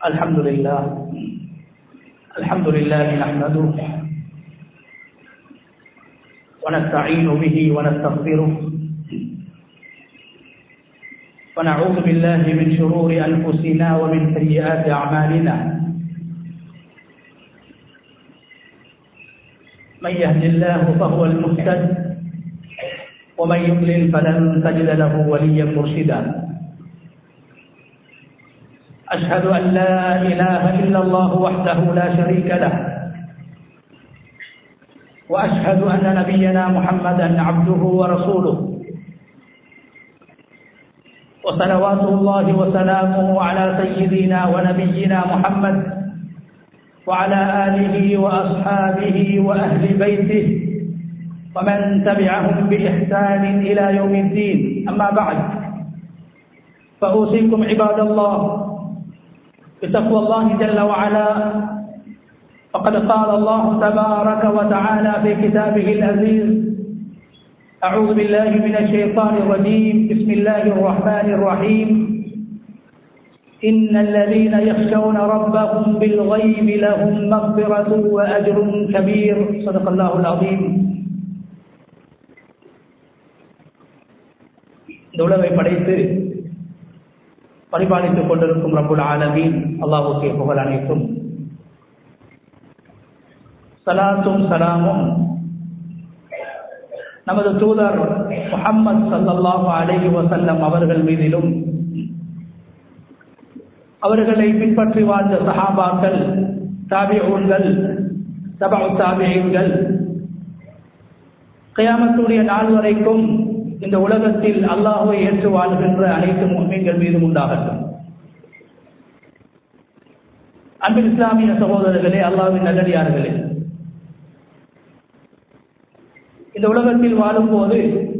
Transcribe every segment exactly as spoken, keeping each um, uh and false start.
الحمد لله الحمد لله نحمده ونستعين به ونستغفره ونعوذ بالله من شرور أنفسنا ومن سيئات أعمالنا من يهد الله فهو المهتد ومن يضلل فلن تجد له وليا مرشدا أشهد أن لا إله إلا الله وحده لا شريك له وأشهد أن نبينا محمدا عبده ورسوله وصلوات الله وسلامه على سيدنا ونبينا محمد وعلى آله وأصحابه وأهل بيته ومن تبعهم بإحسان إلى يوم الدين. أما بعد فأوصيكم عباد الله بتقوى الله جل وعلا. فقد قال الله تبارك وتعالى في كتابه العزيز: أعوذ بالله من الشيطان الرجيم، بسم الله الرحمن الرحيم. إن الذين يخشون ربهم بالغيب لهم مغفرة وأجر كبير. صدق الله العظيم. இந்த உலகை படைத்து பரிபாலித்துக் கொண்டிருக்கும் ரப்புல் ஆலமீன் அல்லாஹ்வுக்கே புகழ் அனைத்தும். ஸலாத்தும் ஸலாமும் நமது தூதர் முஹம்மது ஸல்லல்லாஹு அலைஹி வஸல்லம் அவர்கள் மீதிலும், அவர்களை பின்பற்றி வாழ்ந்த சஹாபாக்கள், தாபிஊன்கள், தபஉ தாபிஈன்கள், கியாமத்துடைய நாள் வரைக்கும் இந்த உலகத்தில் அல்லாஹ்வை ஏற்று வாழ்கின்ற அனைத்து முஃமின்கள் மீதும் உண்டாகட்டும். அன்பின் இஸ்லாமிய சகோதரர்களே, அல்லாஹ்வின் நல்லடியார்களே, இந்த உலகத்தில் வாழும்போது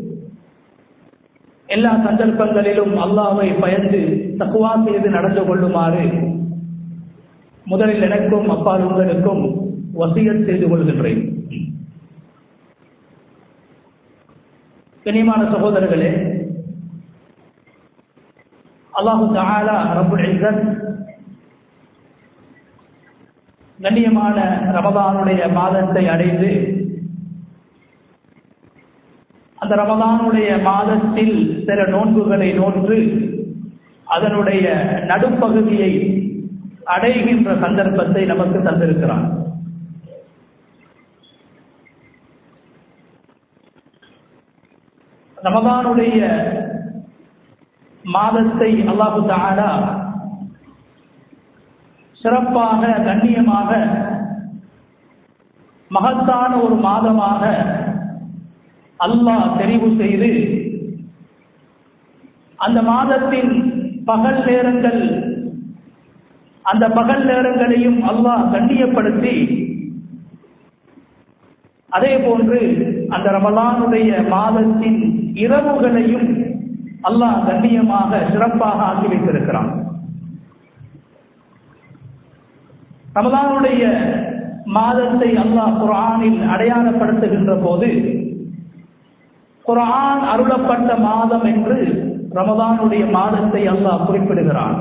எல்லா சந்தர்ப்பங்களிலும் அல்லாஹ்வை பயந்து தக்வா செய்து நடந்து கொள்ளுமாறு முதலில் எனக்கும் அப்பால் உங்களுக்கும் வசியத் செய்து கொள்கின்றேன். கண்ணியமான சகோதரர்களே, அல்லாஹு தஆலா ரப்புல் இஸ்ஸத் கண்ணியமான ரமதானுடைய மாதத்தை அடைந்து அந்த ரமதானுடைய மாதத்தில் சில நோன்புகளை நோற்று அதனுடைய நடுப்பகுதியை அடைகின்ற சந்தர்ப்பத்தை நமக்கு தந்திருக்கிறான். ரமதானுடைய மாதத்தை அல்லாஹு தஆலா சிறப்பாக, கண்ணியமாக, மகத்தான ஒரு மாதமாக அல்லாஹ் தெரிவு செய்து அந்த மாதத்தின் பகல் நேரங்கள், அந்த பகல் நேரங்களையும் அல்லாஹ் கண்ணியப்படுத்தி, அதே போன்று அந்த ரமலானுடைய மாதத்தின் இரவுகளையும் அல்லாஹ் கண்ணியமாக சிறப்பாக ஆக்கி வைத்திருக்கிறான். ரமலானுடைய மாதத்தை அல்லாஹ் குர்ஆனில் அடையாளப்படுத்துகின்ற போது குர்ஆன் அருளப்பட்ட மாதம் என்று ரமலானுடைய மாதத்தை அல்லாஹ் குறிப்பிடுகிறான்.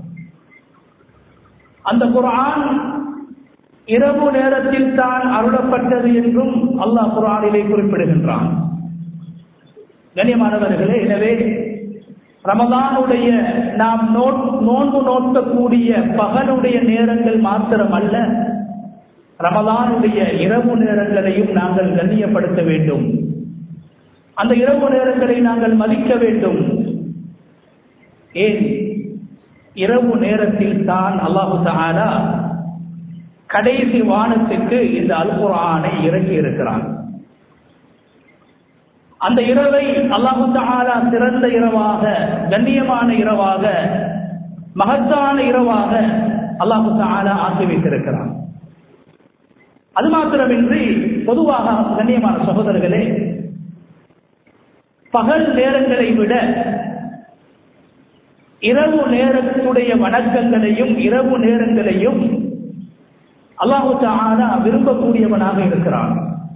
அந்த குர்ஆன் இரவு நேரத்தில் தான் அருளப்பட்டது என்றும் அல்லாஹ் குர்ஆனிலே குறிப்பிடுகின்றான். கண்ணியமானவர்களே, எனவே ரமலானுடைய நாம் நோன்பு நோக்கக்கூடிய பகலுடைய நேரங்கள் மாத்திரம் அல்ல, ரமலானுடைய இரவு நேரங்களையும் நாங்கள் கண்ணியப்படுத்த வேண்டும். அந்த இரவு நேரங்களை நாங்கள் மதிக்க வேண்டும். ஏன்? இரவு நேரத்தில் தான் அல்லாஹு தஆலா கடைசி வானத்துக்கு இந்த அல் குர்ஆனை இறக்கி இருக்கிறான். அந்த இரவை அல்லாஹு தஆலா சிறந்த இரவாக, கண்ணியமான இரவாக, மகத்தான இரவாக அல்லாஹு தஆலா ஆக்கி வைத்திருக்கிறான். அது மாத்திரமின்றி பொதுவாக கண்ணியமான சகோதரர்களே, பகல் நேரங்களை விட இரவு நேரத்துடைய வணக்கங்களையும் இரவு நேரங்களையும் அல்லாஹு தஆலா விரும்பக்கூடியவனாக இருக்கிறான்.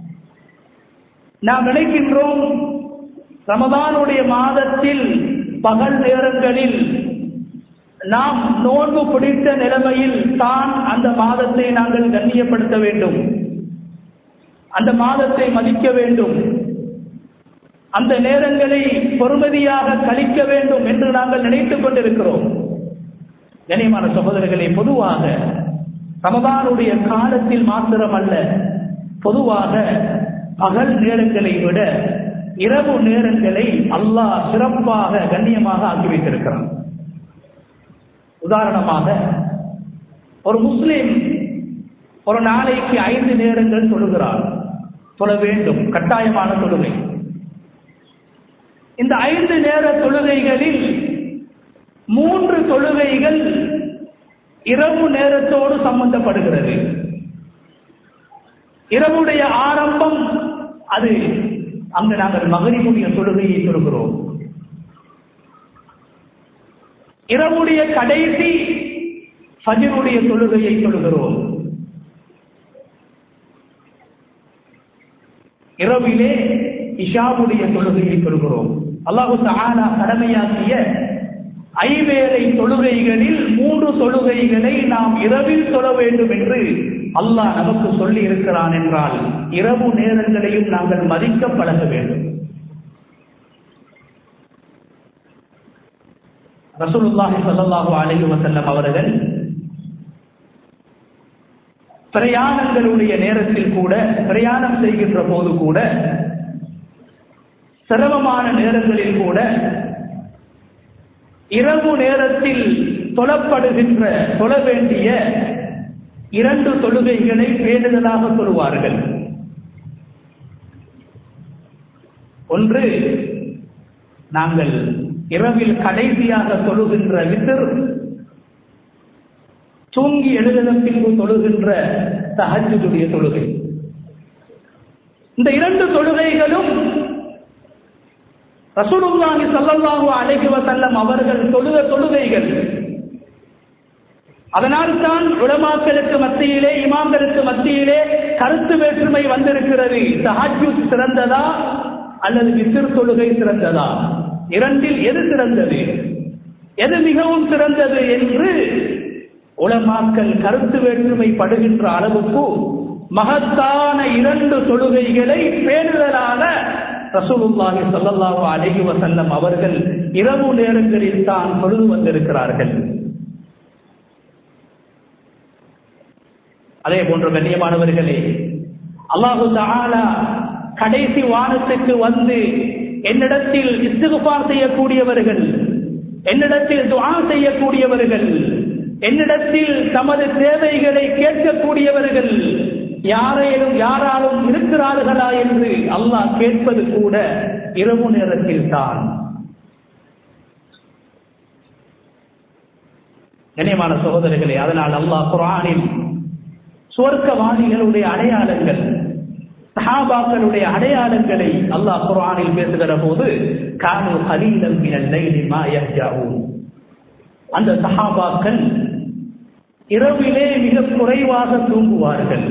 நாம் நினைக்கின்றோம் ரமதானுடைய மாதத்தில் பகல் நேரங்களில் நாம் நோன்பு பிடித்த நிலைமையில் தான் அந்த மாதத்தை நாங்கள் கண்ணியப்படுத்த வேண்டும், அந்த மாதத்தை மதிக்க வேண்டும், அந்த நேரங்களை பொறுமதியாக கழிக்க வேண்டும் என்று நாங்கள் நினைத்துக் கொண்டிருக்கிறோம். கண்ணியமான சகோதரர்களே, பொதுவாக ரமதானுடைய காலத்தில் மாத்திரமல்ல, பொதுவாக பகல் நேரங்களை விட இரவு நேரங்களை அல்லாஹ் சிறப்பாக கண்ணியமாக ஆக்கி வைத்திருக்கிறான். உதாரணமாக, ஒரு முஸ்லிம் ஒரு நாளைக்கு ஐந்து நேரங்கள் தொழுகிறார், தொழ வேண்டும், கட்டாயமான தொழுகை. இந்த ஐந்து நேர தொழுகைகளில் மூன்று தொழுகைகள் இரவு நேரத்தோடு சம்பந்தப்படுகிறது. இரவுடைய ஆரம்பம் அது அங்கு நாங்கள் மகரிபுடைய தொழுகையை தொழுகிறோம். இரவுடைய கடைசி ஃபஜ்ருடைய தொழுகையை தொழுகிறோம். இரவிலே இஷாவுடைய தொழுகையை தொழுகிறோம். அல்லாஹு தஆலா கடமையாக்கிய ஐவேளை தொழுகைகளில் மூன்று தொழுகைகளை நாம் இரவில் தொழ வேண்டும் என்று அல்லாஹ் நமக்கு சொல்லி இருக்கிறான் என்றால், இரவு நேரங்களையும் நாங்கள் மதிக்க பழக வேண்டும். ரசூலுல்லாஹி ஸல்லல்லாஹு அலைஹி வஸல்லம் அவர்கள் பிரயாணங்களுடைய நேரத்தில் கூட, பிரயாணம் செய்கின்ற போது கூட, சிரமமான நேரங்களில் கூட இரவு நேரத்தில் தொழப்படுகின்ற தொழ வேண்டிய இரண்டு தொழுகைகளை பேணுதலாக தொழுவார்கள். ஒன்று, நாங்கள் இரவில் கடைசியாக தொழுகின்ற வித்ர், தூங்கி எழுதலும் பின்பு தொழுகின்ற தஹஜ்ஜுடைய தொழுகை. இந்த இரண்டு தொழுகைகளும் ரசூலுல்லாஹி ஸல்லல்லாஹு அலைஹி வஸல்லம் அவர்கள் தொழுத தொழுகைகள். அதனால் தான் உலமாக்களுக்கு மத்தியிலே, இமாம்களுக்கு மத்தியிலே கருத்து வேற்றுமை வந்திருக்கிறது. தஹஜ்ஜுத் சிறந்ததா அல்லது வித்ர் தொழுகை சிறந்ததா? இரண்டில் எது சிறந்தது, எது மிகவும் சிறந்தது என்று உலமாக்கள் கருத்து வேற்றுமை படுகின்ற அளவுக்கு மகத்தான இரண்டு தொழுகைகளை பேணுதலாக ரசூலுல்லாஹி ஸல்லல்லாஹு அலைஹி வஸல்லம் அவர்கள் இரவு நேரங்களில் தான் தொழுது வந்திருக்கிறார்கள். அதே போன்ற கண்ணியமானவர்களே, அல்லாஹு தஆலா கடைசி வானத்துக்கு வந்து என்னிடத்தில் இஸ்திக்ஃபார் செய்யக்கூடியவர்கள், என்னிடத்தில் துஆ செய்யக்கூடியவர்கள், என்னிடத்தில் தமது தேவைகளை கேட்கக்கூடியவர்கள் யாரேனும் யாராலும் இருக்கிறார்களா என்று அல்லாஹ் கேட்பது கூட இரவு நேரத்தில் தான். கண்ணியமான சகோதரர்களே, அதனால் அல்லாஹ் குர்ஆனில் சுவர்க்கவாதிகளுடைய அடையாளங்கள், சஹாபாக்களுடைய அடையாளங்களை அல்லாஹ் குர்ஆனில் பேசுகிற போது, கானு கலீலன் மினல் லைலி மா யஹ்ஜஊன், அந்த சஹாபாக்கள் இரவிலே மிக குறைவாக தூங்குவார்கள்.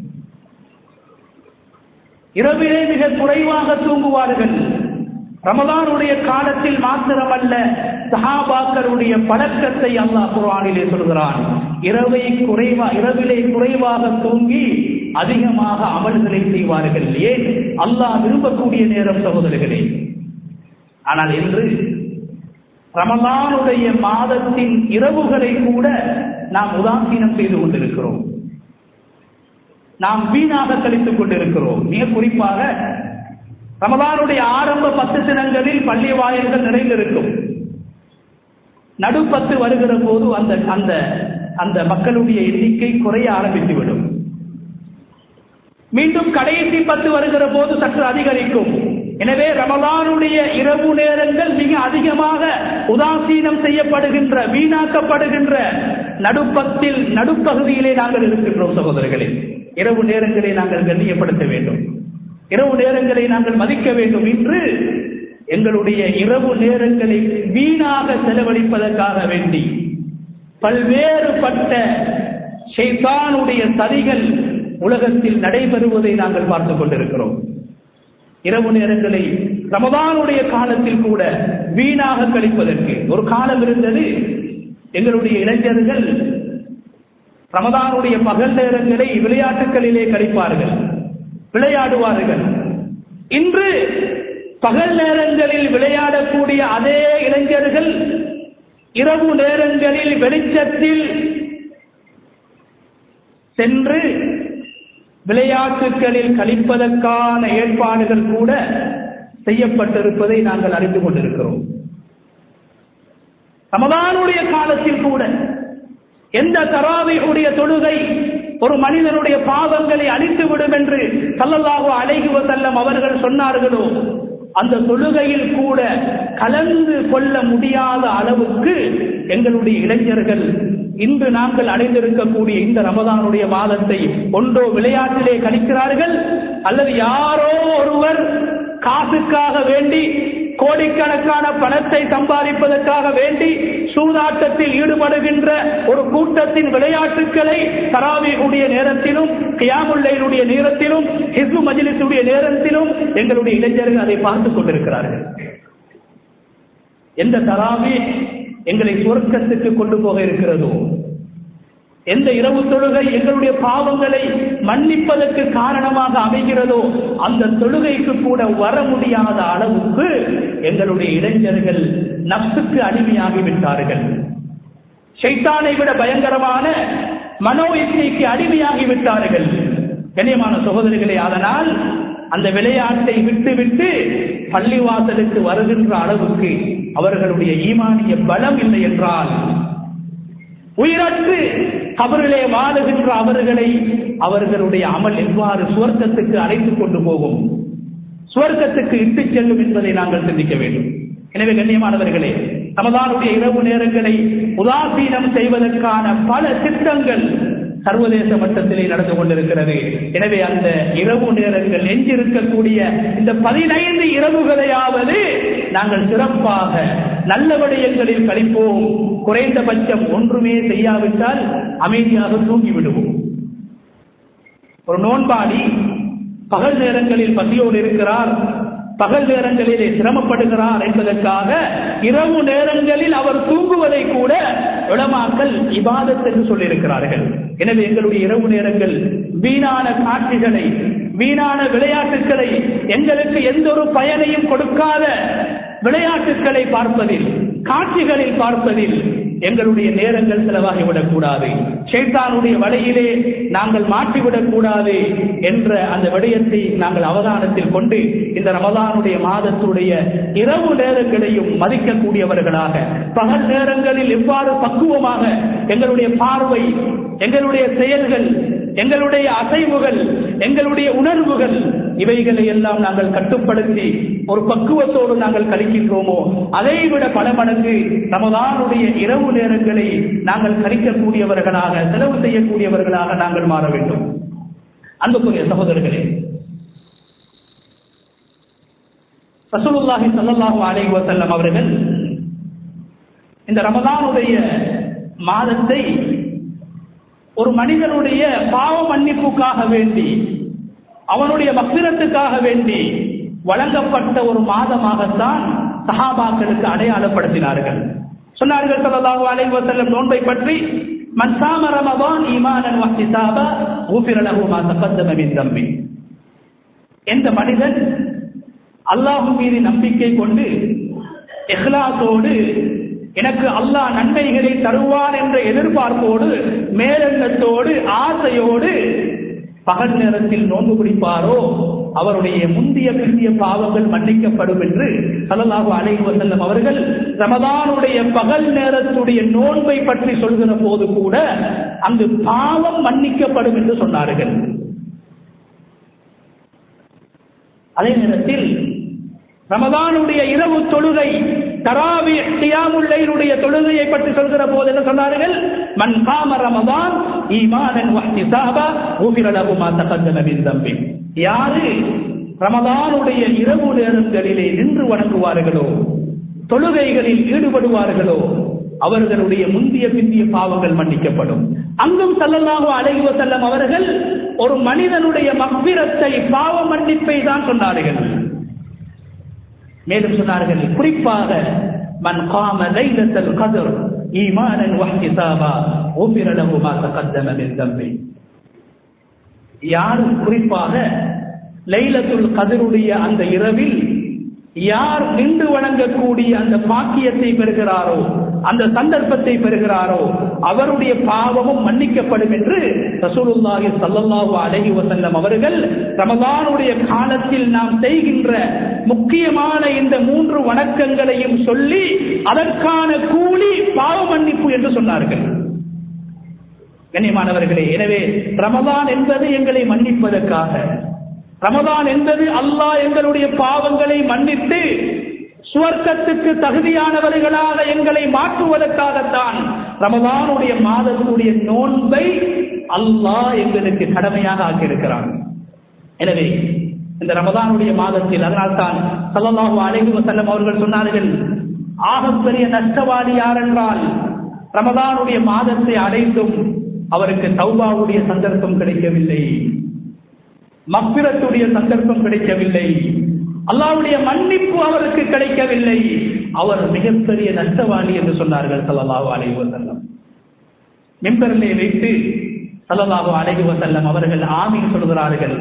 இரவிலே மிக குறைவாக தூங்குவார்கள். ரமலானுடைய காலத்தில் மாத்திரமல்ல, சஹாபாக்களுடைய பழக்கத்தை அல்லாஹ் குர்ஆனிலே சொல்கிறான். இரவை குறைவா இரவிலே குறைவாக தூங்கி அதிகமாக அமல்களை செய்வார்கள். ஏன்? அல்லாஹ் விரும்பக்கூடிய நேரம் சகோதரர்களே. ஆனால் இன்று ரமலானுடைய மாதத்தின் இரவுகளை கூட நாம் உதாசீனம் செய்து கொண்டிருக்கிறோம், நாம் வீணாக கழித்துக் கொண்டிருக்கிறோம். மிக குறிப்பாக ரமலானுடைய ஆரம்ப பத்து தினங்களில் பள்ளி வாயில்கள் நிறைந்திருக்கும். நடுப்பத்து வருகிற போது அந்த அந்த அந்த மக்களுடைய எண்ணிக்கை குறைய ஆரம்பித்துவிடும். மீண்டும் கடைசி பத்து வருகிற போது சற்று அதிகரிக்கும். எனவே ரமலானுடைய இரவு நேரங்கள் மிக அதிகமாக உதாசீனம் செய்யப்படுகின்ற, வீணாக்கப்படுகின்ற நடுப்பத்தில் நடுப்பகுதியிலே நாங்கள் இருக்கின்றோம் சகோதரர்களே. இரவு நேரங்களை நாங்கள் கண்ணியப்படுத்த வேண்டும், இரவு நேரங்களை நாங்கள் மதிக்க வேண்டும். இன்று எங்களுடைய இரவு நேரங்களை வீணாக செலவழிப்பதற்காக வேண்டி பல்வேறுபட்ட ஷைத்தானுடைய சதிகள் உலகத்தில் நடைபெறுவதை நாங்கள் பார்த்துக் கொண்டிருக்கிறோம். இரவு நேரங்களை ரமதானுடைய காலத்தில் கூட வீணாக கழிப்பதற்கு ஒரு காலம் இருந்தது. எங்களுடைய இளைஞர்கள் ரமதானுடைய பகல் நேரங்களை விளையாட்டுகளிலே கழிப்பார்கள், விளையாடுவார்கள். இன்று பகல் நேரங்களில் விளையாடக்கூடிய அதே இளைஞர்கள் இரவு நேரங்களில் வெளிச்சத்தில் சென்று விளையாட்டுகளில் கழிப்பதற்கான ஏற்பாடுகள் கூட செய்யப்பட்டிருப்பதை நாங்கள் அறிந்து கொண்டிருக்கிறோம். ரமதானுடைய காலத்தில் கூட எந்த தராவீஹுடைய தொழுகை ஒரு மனிதனுடைய பாவங்களை அழித்துவிடும் என்று ஸல்லல்லாஹு அலைஹி வஸல்லம் அவர்கள் சொன்னார்களோ, அந்த தொழுகையில் கூட கலந்து கொள்ள முடியாத அளவுக்கு எங்களுடைய இளைஞர்கள் இன்று நாங்கள் அடைந்திருக்கக்கூடிய இந்த ரமதானுடைய மாதத்தை ஒன்றோ விளையாட்டிலே கழிக்கிறார்கள், அல்லது யாரோ ஒருவர் காசுக்காக வேண்டி கோடிக்கணக்கான பணத்தை சம்பாதிப்பதற்காக வேண்டி சூதாட்டத்தில் ஈடுபடுகின்ற ஒரு கூட்டத்தின் விளையாட்டுக்களை தராவீஹுடைய நேரத்திலும் கியாமுல் லைலுடைய நேரத்திலும் ஹிஸ்பு மஜ்லிஸுடைய நேரத்திலும் எங்களுடைய இளைஞர்கள் அதை பார்த்துக் கொண்டிருக்கிறார்கள். எந்த தராவீஹ் எங்களை சுவர்க்கத்துக்கு கொண்டு போக இருக்கிறதோ, எந்த இரவு தொழுகை எங்களுடைய பாவங்களை மன்னிப்பதற்கு காரணமாக அமைகிறதோ, அந்த தொழுகைக்கு கூட வர முடியாத அளவுக்கு எங்களுடைய இளைஞர்கள் நப்சுக்கு அடிமையாகிவிட்டார்கள். ஷைத்தானை விட பயங்கரமான மனோ இச்சைக்கு அடிமையாகிவிட்டார்கள். கண்ணியமான சகோதரிகளே, அதனால் அந்த விளையாட்டை விட்டுவிட்டு பள்ளிவாசலுக்கு வருகின்ற அளவுக்கு அவர்களுடைய ஈமானிய பலம் இல்லை என்றால், உயிரற்று கபரிலே வாழுகின்ற அவர்களை அவர்களுடைய அமல் எவ்வாறு சுவர்க்கத்துக்கு அழைத்துக் கொண்டு போகும், சுவர்க்கத்துக்கு இட்டுச் செல்லும் என்பதை நாங்கள் சிந்திக்க வேண்டும். எனவே கண்ணியமானவர்களே, ரமதானுடைய இரவு நேரங்களை உதாசீனம் செய்வதற்கான பல திட்டங்கள் சர்வதேச மட்டத்திலே நடந்து கொண்டிருக்கிறது. எனவே அந்த இரவு நேரங்கள் எஞ்சிருக்கக்கூடிய இந்த பதினைந்து இரவுகளையாவது நாங்கள் சிறப்பாக நல்ல விடயங்களில் கழிப்போம். குறைந்தபட்சம் ஒன்றுமே செய்யாவிட்டால் அமைதியாக தூங்கிவிடுவோம். ஒரு நோன்பாளி பகல் நேரங்களில் பசியோடு இருக்கிறார், பகல் நேரங்களிலே சிரமப்படுகிறார் என்பதற்காக இரவு நேரங்களில் அவர் தூங்குவதை கூட உலமாக்கள் இபாதத் என்று சொல்லியிருக்கிறார்கள். எனவே எங்களுடைய இரவு நேரங்கள் வீணான காட்சிகளை, வீணான விளையாட்டுக்களை, எங்களுக்கு எந்த ஒரு பயனையும் கொடுக்காத விளையாட்டுக்களை பார்ப்பதில், காட்சிகளில் பார்ப்பதில் எங்களுடைய நேரங்கள் செலவாகிவிடக் கூடாது, ஷைத்தானுடைய வலையிலே நாங்கள் மாற்றிவிடக் கூடாது என்ற அந்த விடயத்தை நாங்கள் அவதானத்தில் கொண்டு இந்த ரமதானுடைய மாதத்துடைய இரவு நேரங்களையும் மதிக்கக்கூடியவர்களாக, பகல் நேரங்களில் எவ்வாறு பக்குவமாக எங்களுடைய பார்வை, எங்களுடைய செயல்கள், எங்களுடைய அசைவுகள், எங்களுடைய உணர்வுகள், இவைகளை எல்லாம் நாங்கள் கட்டுப்படுத்தி ஒரு பக்குவத்தோடு நாங்கள் கழிக்கின்றோமோ, அதைவிட பல மடங்கு ரமதானுடைய இரவு நேரங்களை நாங்கள் கழிக்கக்கூடியவர்களாக, செலவு செய்யக்கூடியவர்களாக நாங்கள் மாற வேண்டும். அன்புக்குரிய சகோதரர்களே, ரசூலுல்லாஹி ஸல்லல்லாஹு அலைஹி வஸல்லம் அவர்கள் இந்த ரமதானுடைய மாதத்தை ஒரு மனிதனுடைய பாவ மன்னிப்புக்காக வேண்டி, அவனுடைய மக்ஃபிரத்துக்காக வேண்டி வழங்கப்பட்ட ஒரு மாதமாகத்தான் சஹாபாக்களுக்கு அடையாளப்படுத்தினார்கள். சொன்னார்கள் ஸல்லல்லாஹு அலைஹி வஸல்லம் நோன்பை பற்றி, மன் ஸாம ரமதான் ஈமானன் வஹ்திசாபா குஃபிர லஹு மா தகத்தம மின் தம்பி. எந்த மனிதன் அல்லாஹ் மீது நம்பிக்கை கொண்டு இஹ்லாஸோடு எனக்கு அல்லாஹ் நன்மைகளை தருவான் என்ற எதிர்பார்ப்போடு, மேலெண்ணத்தோடு, ஆசையோடு பகல் நேரத்தில் நோன்பு பிடிப்பாரோ அவருடைய முந்திய பிந்திய பாவங்கள் மன்னிக்கப்படும் என்று ஸல்லல்லாஹு அலைஹி வஸல்லம் அவர்கள் ரமதானுடைய பகல் நேரத்துடைய நோன்பை பற்றி சொல்கிற போது கூட அங்கு பாவம் மன்னிக்கப்படும் என்று சொன்னார்கள். அதே நேரத்தில் ரமதானுடைய இரவு தொழுகை, தராவீஹ் கியாமுல் லைலுடைய தொழுகையை பற்றி சொல்கிற போது என்ன சொன்னார்கள்? மன் காம ரமதான் ஈமானன் வஹ்திசாபா குஃபிர லஹு மா தகத்தம மின் தம்பி. யாரு ரமதானுடைய இரவு நேரங்களிலே நின்று வணங்குவார்களோ, தொழுகைகளில் ஈடுபடுவார்களோ, அவர்களுடைய முந்திய பிந்திய பாவங்கள் மன்னிக்கப்படும். அங்கும் ஸல்லல்லாஹு அலைஹி வஸல்லம் அவர்கள் ஒரு மனிதனுடைய மக்ஃபிரத்தை, பாவ மன்னிப்பை தான் சொன்னார்கள். மேலும் சொன்னார்கள், குறிப்பாக மன் காம லைலத்துல் கத்ர் ஈமானன் வஹ்திசாபா உஃபிர லஹு மா தகத்தம மின் தம்பி. யார் குறிப்பாக லைலத்துல் கத்ருடைய அந்த இரவில் யார் நின்று வணங்கக்கூடிய அந்த பாக்கியத்தை பெறுகிறாரோ, அந்த சந்தர்ப்பத்தை பெறுகிறாரோ, அவருடைய பாவமும் மன்னிக்கப்படும் என்று ரசூலுல்லாஹி ஸல்லல்லாஹு அலைஹி வஸல்லம் அவர்கள் ரமலானுடைய காலத்தில் நாம் செய்கின்ற முக்கியமான இந்த மூன்று வணக்கங்களையும் சொல்லி அதற்கான கூலி பாவ மன்னிப்பு என்று சொன்னார்கள். கண்ணியமானவர்களே, எனவே ரமலான் என்பது எங்களை மன்னிப்பதற்காக, ரமலான் என்பது அல்லாஹ் எங்களுடைய பாவங்களை மன்னித்து சுவர்க்கத்துக்கு தகுதியானவர்களாக எங்களை மாற்றுவதற்காகத்தான் ரமலானுடைய மாதத்துடைய நோன்பை அல்லாஹ் எங்களுக்கு கடமையாக ஆக்கியிருக்கிறான். எனவே இந்த ரமலானுடைய மாதத்தில், அதனால்தான் ஸல்லல்லாஹு அலைஹி வஸல்லம் அவர்கள் சொன்னார்கள், ஆகப்பெரிய நஷ்டவாதி யார் என்றால் ரமலானுடைய மாதத்தை அடைந்தும் அவருக்கு தௌபாவுடைய சந்தர்ப்பம் கிடைக்கவில்லை, மக்ஃபிரத்துடைய சந்தர்ப்பம் கிடைக்கவில்லை, அல்லாஹ்வுடைய மன்னிப்பு அவருக்கு கிடைக்கவில்லை, அவர் மிகப்பெரிய நஷ்டவாளி என்று சொன்னார்கள் ஸல்லல்லாஹு அலைஹி வஸல்லம். மிம்பரிலே வைத்து ஸல்லல்லாஹு அலைஹி வஸல்லம் அவர்கள் ஆமீன் சொல்கிறார்கள்.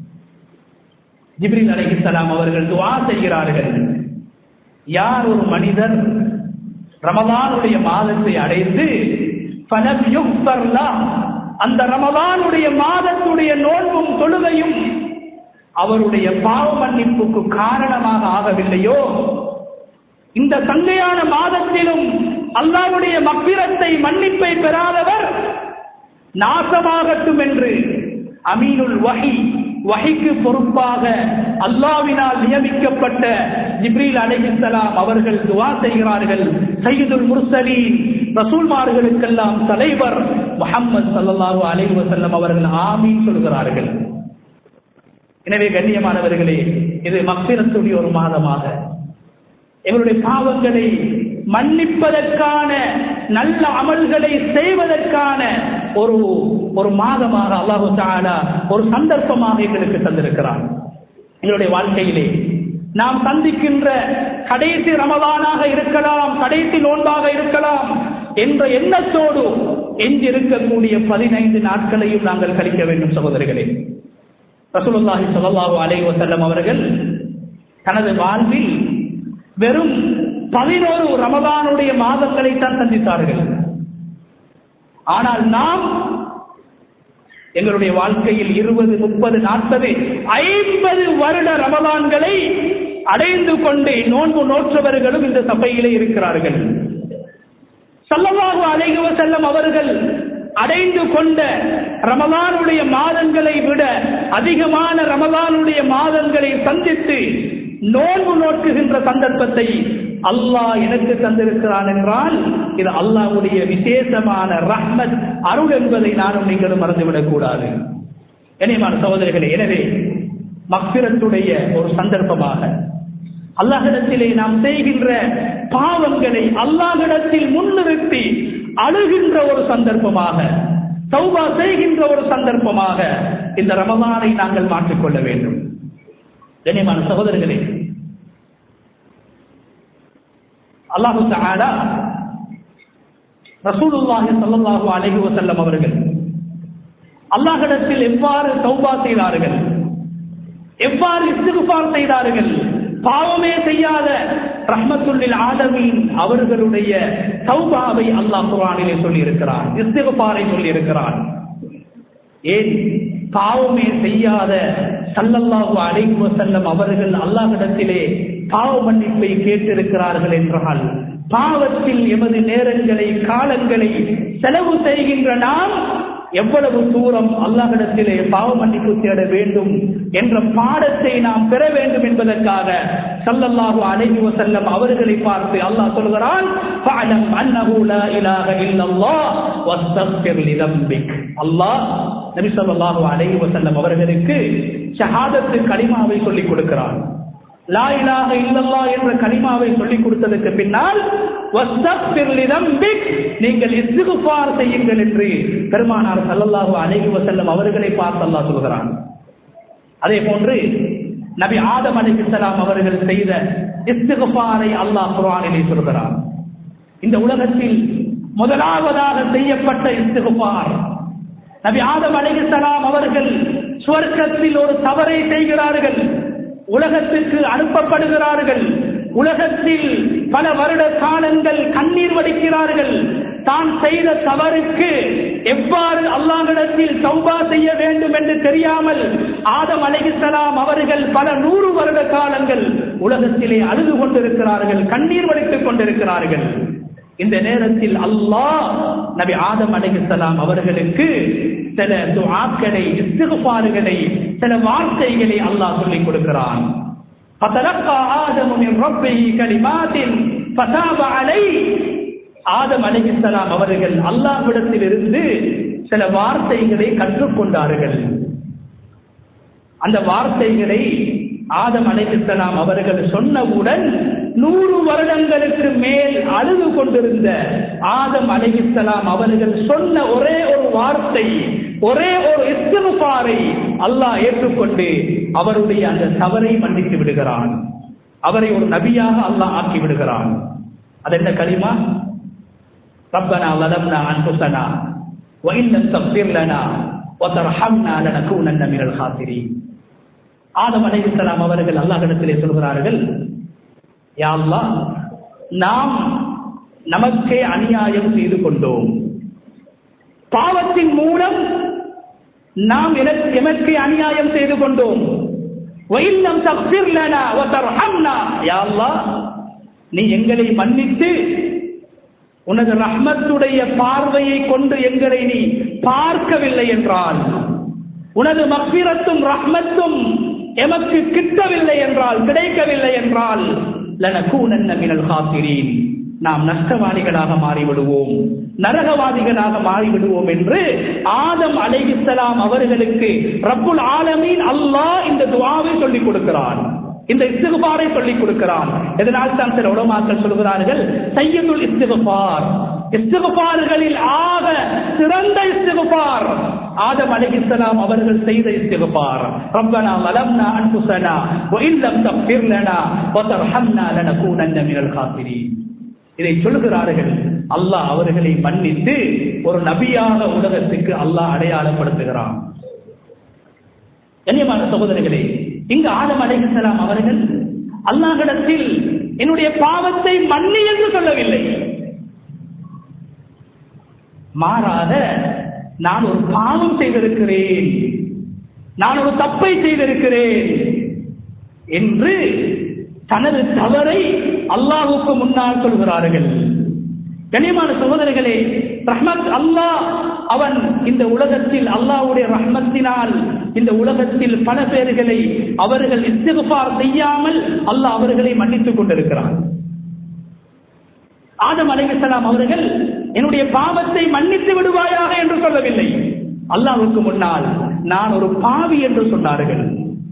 ஜிப்ரீல் அலைஹிஸ்ஸலாம் அவர்கள் துஆ செய்கிறார்கள். யார் ஒரு மனிதர் ரமலானுடைய மாதத்தை அடைந்து ஃபலம் யுக்ஃபர் லஹ், அந்த ரமலானுடைய மாதத்துடைய நோன்பும் தொழுகையும் அவருடைய பாவ மன்னிப்புக்கு காரணமாக ஆகவில்லையோ, இந்த சங்கையான மாதத்திலும் அல்லாஹ்வுடைய மக்ஃபிரத்தை மன்னிப்பை பெறாதவர் நாசமாகட்டும் என்று அமீனுல் வஹி, வஹிக்கு பொறுப்பாக அல்லாஹ்வினால் நியமிக்கப்பட்ட ஜிப்ரீல் அலைஹிஸ்ஸலாம் அவர்கள் துஆ செய்கிறார்கள். சய்யிதுல் முர்சலீன், ரசூல்மார்களுக்கெல்லாம் தலைவர் முஹம்மது ஸல்லல்லாஹு அலைஹி வஸல்லம் அவர்கள் ஆமீன் சொல்கிறார்கள். எனவே கண்ணியமானவர்களே, இது மக்ஃபிரத்துடைய ஒரு மாதமாக, எங்களுடைய பாவங்களை மன்னிப்பதற்கான நல்ல அமல்களை செய்வதற்கான ஒரு ஒரு மாதமாக அல்லாஹ் தஆலா ஒரு சந்தர்ப்பமாக எங்களுக்கு தந்திருக்கிறார். எங்களுடைய வாழ்க்கையிலே நாம் சந்திக்கின்ற கடைசி ரமலானாக இருக்கலாம், கடைசி நோன்பாக இருக்கலாம் என்ற எண்ணத்தோடு எஞ்சி இருக்கக்கூடிய பதினைந்து நாட்களையும் நாங்கள் கழிக்க வேண்டும். சகோதரர்களே, ரசூலுல்லாஹி ஸல்லல்லாஹு அலைஹி வஸல்லம் அவர்கள் தனது வாழ்வில் வெறும் பதினோரு ரமலானுடைய மாதங்களை தான் சந்தித்தார்கள். ஆனால் நாம் எங்களுடைய வாழ்க்கையில் இருபது, முப்பது, நாற்பது, ஐம்பது வருட ரமலான்களை அடைந்து கொண்டு நோன்பு நோற்றவர்களும் இந்த சபையிலே இருக்கிறார்கள். ஸல்லல்லாஹு அலைஹி வஸல்லம் அவர்கள் அடைந்து கொண்ட ரமலானுடைய மாதங்களை விட அதிகமான ரமலானுடைய மாதங்களை சந்தித்து நோன்பு நோக்குகின்ற சந்தர்ப்பத்தை அல்லாஹ் எனக்கு தந்திருக்கிறான் என்றால் இது அல்லாஹ்வுடைய விசேஷமான ரஹ்மத், அருள் என்பதை நானும் நீங்களும் மறந்துவிடக் கூடாது. கண்ணியமான சகோதரர்களே, எனவே மக்ஃபிரத்துடைய ஒரு சந்தர்ப்பமாக அல்லாஹ்விடத்திலே நாம் செய்கின்ற பாவங்களை அல்லாஹ்விடத்தில் முன்னிறுத்தி அழுகின்ற ஒரு சந்தர்ப்பமாக, தௌபா செய்கின்ற ஒரு சந்தர்ப்பமாக இந்த ரமலானை நாங்கள் மாற்றிக்கொள்ள வேண்டும். கண்ணியமான சகோதரர்களே, அல்லாஹ் தஆலா ரசூலுல்லாஹி ஸல்லல்லாஹு அலைஹி வஸல்லம் அவர்கள் அல்லாஹ்விடத்தில் எவ்வாறு தௌபா செய்தார்கள், எவ்வாறு இஸ்திக்ஃபார் செய்தார்கள், பாவமே செய்யாத ரஹ்மத்துல் லில் ஆலமீன் அவர்களுடைய தௌபாவை அல்லாஹ் குர்ஆனிலே சொல்லி இருக்கிறார், இஸ்திக்ஃபாரை சொல்லி இருக்கிறார். ஏன் பாவமே செய்யாத ஸல்லல்லாஹு அலைஹி வஸல்லம் அவர்கள் அல்லாஹ்விடத்திலே பாவ மன்னிப்பை கேட்டிருக்கிறார்கள் என்றால், பாவத்தில் எமது நேரங்களை காலங்களை செலவு செய்கின்ற நாம் எவ்வளவு தூரம் அல்லாஹ்விடத்திலே பாவ மன்னிப்பு தேட வேண்டும் என்ற பாடத்தை நாம் பெற வேண்டும் என்பதற்காக ஸல்லல்லாஹு அலைஹி வஸல்லம் அவர்களை பார்த்து அல்லாஹ் சொல்கிறான், ஃபஅலம் அன்னஹு லா இலாஹ இல்லல்லாஹ் வஸ்தக்ஃபிர் லிதம்பிக். அல்லாஹ் நபி ஸல்லல்லாஹு அலைஹி வஸல்லம் அவர்களுக்கு ஷஹாதத்து கலிமாவை சொல்லிக் கொடுக்கிறான். லா இலாஹ இல்லல்லாஹ் என்ற கலிமாவை சொல்லிக் கொடுத்ததற்கு பின்னால் வஸ்தக்ஃபிர் லிதம்பிக், நீங்கள் இஸ்திக்ஃபார் செய்யுங்கள் என்று பெருமானார் ஸல்லல்லாஹு அலைஹி வஸல்லம் அவர்களை பார்த்து அல்லாஹ் சொல்கிறான். அதே போன்று நபி ஆதம் அலைஹிஸ்ஸலாம் அவர்கள் செய்த இஸ்திக்ஃபாரை அல்லாஹ் குர்ஆனிலே சொல்கிறான். இந்த உலகத்தில் முதலாவதாக செய்யப்பட்ட இஸ்திக்ஃபார். நபி ஆதம் அலைஹிஸ்ஸலாம் அவர்கள் சுவர்க்கத்தில் ஒரு தவறை செய்கிறார்கள், உலகத்திற்கு அனுப்பப்படுகிறார்கள். உலகத்தில் பல வருட காலங்கள் கண்ணீர் வடிக்கிறார்கள். தான் செய்த தவறுக்கு எவ்வாறு அல்லாஹ்விடத்தில் தௌபா செய்ய வேண்டும் என்று தெரியாமல் ஆதம் அலைஹிஸ்ஸலாம் அவர்கள் பல நூறு வருட காலங்கள் உலகத்திலே அழுது கொண்டிருக்கிறார்கள், கண்ணீர் வடித்துக் கொண்டிருக்கிறார்கள். இந்த நேரத்தில் அல்லாஹ் நபி ஆதம் அலைஹிஸ்ஸலாம் அவர்களுக்கு சில துஆக்களை, இஸ்திக்ஃபார்களை, சில வார்த்தைகளை அல்லாஹ் சொல்லிக் கொடுக்கிறான். ஃபதலக்கா ஆதமு மின் ரப்பிஹி கலிமாத்தின் ஃபதாப அலைஹி. ஆதம் அலைஹிஸ்ஸலாம் அவர்கள் அல்லாஹ்விடத்தில் இருந்து சில வார்த்தைகளை கற்றுக்கொண்டார்கள். அந்த வார்த்தைகளை ஆதம் அலைஹிஸ்ஸலாம் அவர்கள் சொன்னவுடன் நூறு வருடங்களுக்கு மேல் அழுது கொண்டிருந்த ஆதம் அலைஹிஸ்ஸலாம் அவர்கள் சொன்ன ஒரே ஒரு வார்த்தை, ஒரே ஒரு இஸ்திக்ஃபாரை அல்லாஹ் ஏற்றுக்கொண்டு அவருடைய அந்த தவறை மன்னித்து விடுகிறான். அவரை ஒரு நபியாக அல்லாஹ் ஆக்கி விடுகிறான். அது என்ன கலிமா? ரப்பனா வலம்னா அன்ஃபுஸனா வ இன் லம் தக்ஃபிர் லனா வ தர்ஹம்னா லனகூனன்ன மினல் காசிரீன். ஆதம் அலைஹிஸ்ஸலாம் அவர்கள் அல்லாஹ்விடத்திலே சொல்கிறார்கள், யா அல்லாஹ், நாம் நமக்கே அநியாயம் செய்து கொண்டோம். பாவத்தின் மூலம் நாம் எமக்கு அநியாயம் செய்து கொண்டோம். வ இன் லம் தக்ஃபிர் லனா வ தர்ஹம்னா, யா அல்லாஹ், நீ எங்களை மன்னித்து உனது ரஹ்மத்துடைய பார்வையை கொண்டு எங்களை நீ பார்க்கவில்லை என்றால், உனது மக்ஃபிரத்தும் ரஹ்மத்தும் எமக்கு கிட்டவில்லை என்றால், கிடைக்கவில்லை என்றால், லனகூனன்ன மினல் காசிரீன், நாம் நஷ்டவாதிகளாக மாறிவிடுவோம், நரகவாதிகளாக மாறிவிடுவோம் என்று ஆதம் அலைஹிஸ்ஸலாம் அவர்களுக்கு ரப்புல் ஆலமீன் அல்லாஹ் இந்த துஆவை சொல்லிக் கொடுக்கிறான், இந்த இஸ்திக்ஃபாரை சொல்லிக் கொடுக்கிறான். இதனால் தான் சில உலமாக்கள் சொல்கிறார்கள், சய்யிதுல் இஸ்திக்ஃபார், இஸ்திக்ஃபார்களில் ஆக சிறந்த இஸ்திக்ஃபார் ஆதம் அலைஹிஸ்ஸலாம் அவர்கள் செய்த இஸ்திக்ஃபார். ரப்பனா வலம்னா அன்ஃபுஸனா வ இன் லம் தக்ஃபிர் லனா வ தர்ஹம்னா லனகூனன்ன மினல் காசிரீன். இதை சொல்கிறார்கள். அல்லாஹ் அவர்களை மன்னித்து ஒரு நபியாக உலகத்துக்கு அல்லாஹ் அடையாளப்படுத்துகிறான். கண்ணியமான சகோதரர்களே, இங்கு ஆதம் அலைஹிஸ்ஸலாம் அவர்கள் அல்லாஹ்விடத்தில் என்னுடைய பாவத்தை மன்னி என்று சொல்லவில்லை, மாறாக நான் ஒரு பாவம் செய்திருக்கிறேன், நான் ஒரு தப்பை செய்திருக்கிறேன் என்று தனது தவறை அல்லாஹ்வுக்கு முன்னால் சொல்கிறார்கள். கண்ணியமான சகோதரர்களே, ரஹ்மத் அல்லாஹ் அவன் இந்த உலகத்தில் அல்லாஹ்வுடைய ரஹ்மத்தினால் இந்த உலகத்தில் பல பேர்களை அவர்கள் இஸ்திக்ஃபார் செய்யாமல் அல்லாஹ் அவர்களை மன்னித்துக் கொண்டிருக்கிறான். ஆதம் அலைஹிஸ்ஸலாம் அவர்கள் என்னுடைய பாவத்தை மன்னித்து விடுவாயாக என்று சொல்லவில்லை, அல்லாஹ்வுக்கு முன்னால் நான் ஒரு பாவி என்று சொன்னார்கள்.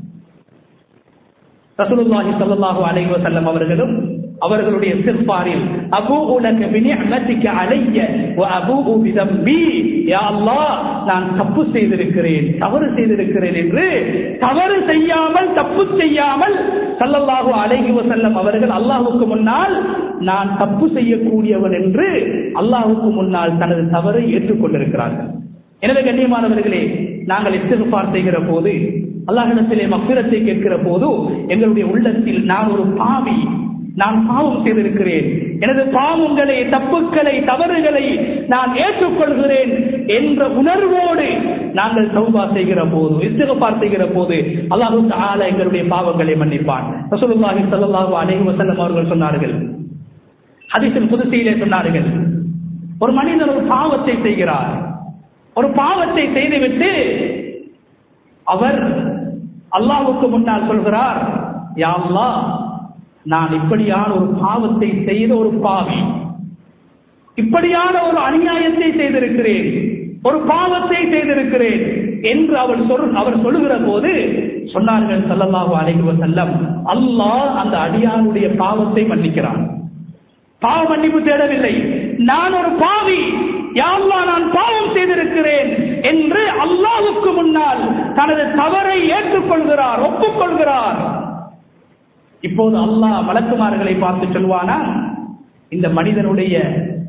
ரசூலுல்லாஹி ஸல்லல்லாஹு அலைஹி வஸல்லம் அவர்களும் அவர்களுடைய இஸ்திக்ஃபாரில் அபூஉ லக பினிஅமதிக அலைய வ அபூஉ பிதம்பி, யா அல்லாஹ், நான் தப்பு செய்திருக்கிறேன், தவறு செய்திருக்கிறேன் என்று தவறு செய்யாமல், தப்பு செய்யாமல் ஸல்லல்லாஹு அலைஹி வஸல்லம் அவர்கள் அல்லாஹ்வுக்கு முன்னால் நான் தப்பு செய்யக்கூடியவன் என்று அல்லாஹ்வுக்கு முன்னால் தனது தவறை ஏற்றுக்கொண்டிருக்கிறார்கள். எனவே கண்ணியமானவர்களே, நாங்கள் இஸ்திக்ஃபார் செய்கிற போது, அல்லாஹ்விடத்திலே மக்ஃபிரத்தை கேட்கிற போது, எங்களுடைய உள்ளத்தில் நான் ஒரு பாவி, நான் பாவம் செய்திருக்கிறேன், எனது பாவங்களை, தப்புக்களை, தவறுகளை நான் ஏற்றுக்கொள்கிறேன் என்ற உணர்வோடு நாங்கள் தௌபா செய்கிற போது, இஸ்திக்ஃபார் செய்கிற போது அல்லாஹ் தஆலா எங்களுடைய பாவங்களை மன்னிப்பான். ரசூலுல்லாஹி ஸல்லல்லாஹு அலைஹி வஸல்லம் அவர்கள் சொன்னார்கள், ஹதீஸில் குத்ஸியிலே சொன்னார்கள், ஒரு மனிதர் ஒரு பாவத்தை செய்கிறார், ஒரு பாவத்தை செய்துவிட்டு அவர் அல்லாஹ்வுக்கு முன்னால் சொல்கிறார், யா அல்லாஹ், நான் இப்படியான ஒரு பாவத்தை செய்த ஒரு பாவி, இப்படியான ஒரு அநியாயத்தை செய்திருக்கிறேன், ஒரு பாவத்தை செய்திருக்கிறேன் என்று அவர் சொல் அவர் சொல்லுகிற போது சொன்னார்கள் ஸல்லல்லாஹு அலைஹி வஸல்லம், அல்லாஹ் அந்த அடியானுடைய பாவத்தை மன்னிக்கிறான். பாவ மன்னிப்பு தேடவில்லை, நான் ஒரு பாவி, யா அல்லாஹ், நான் பாவம் செய்திருக்கிறேன் என்று அல்லாஹ்வுக்கு முன்னால் தனது தவறை ஏற்றுக்கொள்கிறார், ஒப்புக்கொள்கிறார். இப்போது அல்லாஹ் மலக்குமார்களை பார்த்து சொல்வானா, இந்த மனிதனுடைய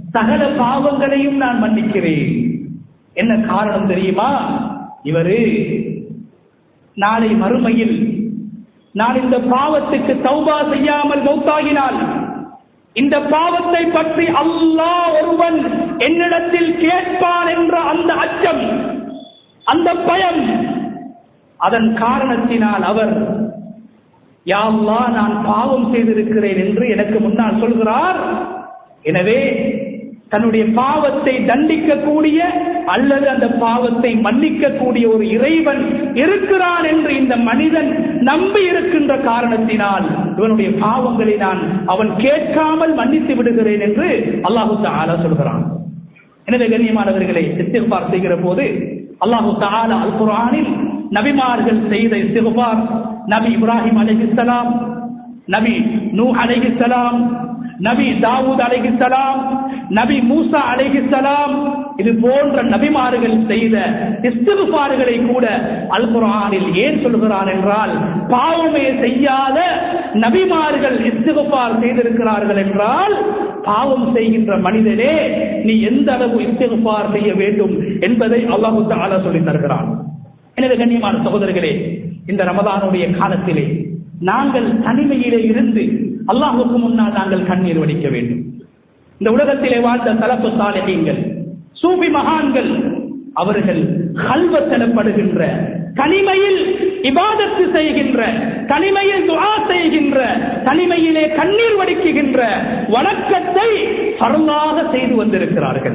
சகல பாவங்களையும் நான் மன்னிக்கிறேன். என்ன காரணம் தெரியுமா? இவரு நாளை மறுமையில் நான் இந்த பாவத்துக்கு தௌபா செய்யாமல் மௌத்தாகினால் இந்த பாவத்தை பற்றி அல்லாஹ் ஒருவன் என்னிடத்தில் கேட்பான் என்ற அந்த அச்சம், அந்த பயம், அதன் காரணத்தினால் அவர் யா அல்லாஹ் நான் பாவம் செய்திருக்கிறேன் என்று எனக்கு முன்னால் சொல்கிறார். எனவே தன்னுடைய பாவத்தை தண்டிக்கக்கூடிய அல்லது அந்த பாவத்தை மன்னிக்கக்கூடிய ஒரு இறைவன் இருக்கிறான் என்று இந்த மனிதன் நம்பி இருக்கின்ற காரணத்தினால் இவனுடைய பாவங்களை நான் அவன் கேட்காமல் மன்னித்து விடுகிறேன் என்று அல்லாஹு தஆலா சொல்கிறான். எனவே கண்ணியமானவர்களை, இஸ்திக்பார் செய்கிற போது அல்லாஹு தஆலா அல் குர்ஆனில் நபிமார்கள் செய்த இஸ்திக்பார், நபி இப்ராஹிம் அலைஹிஸ்ஸலாம், நபி நூஹ் அலைஹிஸ்ஸலாம், நபி தாவூத் அலைஹிஸ்ஸலாம், நபி மூசா அலைஹிஸ்ஸலாம், இது போன்ற நபிமார்கள் செய்த இஸ்திக்பார்களை கூட அல் குர்ஆனில் ஏன் சொல்கிறான் என்றால், பாவமே செய்யாத நபிமார்கள் இஸ்திக்பார் செய்திருக்கிறார்கள் என்றால் பாவம் செய்கின்ற மனிதனே நீ எந்த அளவு இஸ்திக்பார் செய்ய வேண்டும் என்பதை அல்லாஹ் தஆலா சொல்லி தருகிறான். எனவே கண்ணியமான சகோதரர்களே, இந்த ரமதானுடைய காலத்திலே நாங்கள் தனிமையிலே இருந்து அல்லாஹ்வுக்கு முன்னால் நாங்கள் கண்ணீர் வடிக்க வேண்டும். இந்த உலகத்திலே வாழ்ந்த தலப்பு சாலிஹீன்கள், சூஃபி மகான்கள், அவர்கள் கல்வத் எனப்படுகின்ற தனிமையில் இபாதத்து செய்கின்ற, தனிமையில் துஆ செய்கின்ற, தனிமையிலே கண்ணீர் வடிக்குகின்ற வணக்கத்தை ஃபர்லாக செய்து வந்திருக்கிறார்கள்.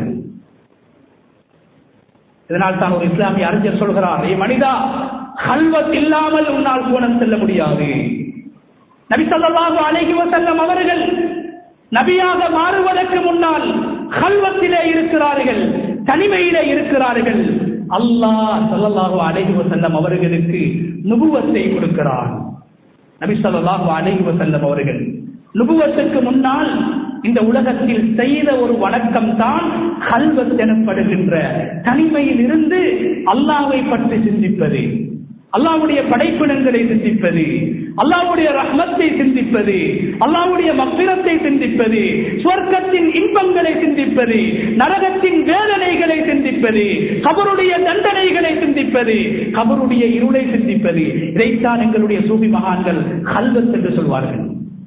இதனால் தான் ஒரு இஸ்லாமிய அறிஞர் சொல்கிறார், ஏ மனிதா, கல்வத் இல்லாமல் உன்னால் கோணம் செல்ல முடியாது. நபி ஸல்லல்லாஹு அலைஹி வஸல்லம் அவர்கள் நபியாக மாறுவதற்கு முன்னால் கல்வத்திலே இருக்கிறார்கள், தனிமையிலே இருக்கிறார்கள். அல்லாஹ் ஸல்லல்லாஹு அலைஹி வஸல்லம் அவர்களுக்கு நுபுவத்தை கொடுக்கிறார். நபி ஸல்லல்லாஹு அலைஹி வஸல்லம் அவர்கள் நுபுவத்துக்கு முன்னால் இந்த உலகத்தில் செய்த ஒரு வணக்கம் தான் கல்வத் எனப்படுகின்ற தனிமையில் இருந்து அல்லாஹ்வை பற்றி சிந்திப்பது, அல்லாஹ்வுடைய படைப்பினங்களை சிந்திப்பது, அல்லாஹ்வுடைய ரஹ்மத்தை சிந்திப்பது, அல்லாஹ்வுடைய மக்ஃபிரத்தை சிந்திப்பது, சுவர்க்கத்தின் இன்பங்களை சிந்திப்பது, நரகத்தின் வேதனைகளை சிந்திப்பது, கபருடைய தண்டனைகளை சிந்திப்பது, கபருடைய இருளை சிந்திப்பது. இதைத்தான் எங்களுடைய சூஃபி மகான்கள் கல்வத் என்று சொல்வார்கள்.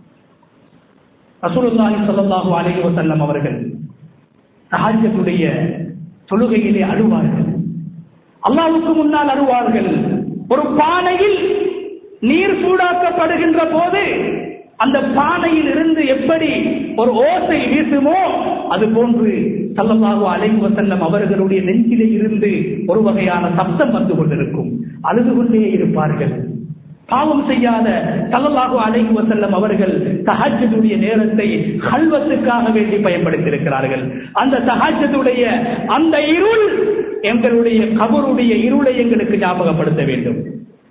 ரசூலுல்லாஹி ஸல்லல்லாஹு அலைஹி வஸல்லம் அவர்கள் தஹஜ்ஜுடைய தொழுகையிலே அழுவார்கள், அல்லாஹ்வுக்கு முன்னால் அழுவார்கள். ஒரு பானையில் நீர் சூடாக்கப்படுகின்ற போது அந்த பானையில் இருந்து எப்படி ஒரு ஓசை வீசுமோ அது போன்று ஸல்லல்லாஹு அலைஹி வஸல்லம் அவர்களுடைய நெஞ்சிலே இருந்து ஒரு வகையான சப்தம் வந்து கொண்டிருக்கும். அழுது கொண்டே இருப்பார்கள். பாவம் செய்யாத ஸல்லல்லாஹு அலைஹி வஸல்லம் அவர்கள் தஹஜ்ஜுடைய நேரத்தை கல்வத்துக்காக வேண்டி பயன்படுத்தியிருக்கிறார்கள். அந்த தஹஜ்ஜுடைய அந்த இருள் எங்களுடைய கபருடைய இருளை எங்களுக்கு ஞாபகப்படுத்த வேண்டும்.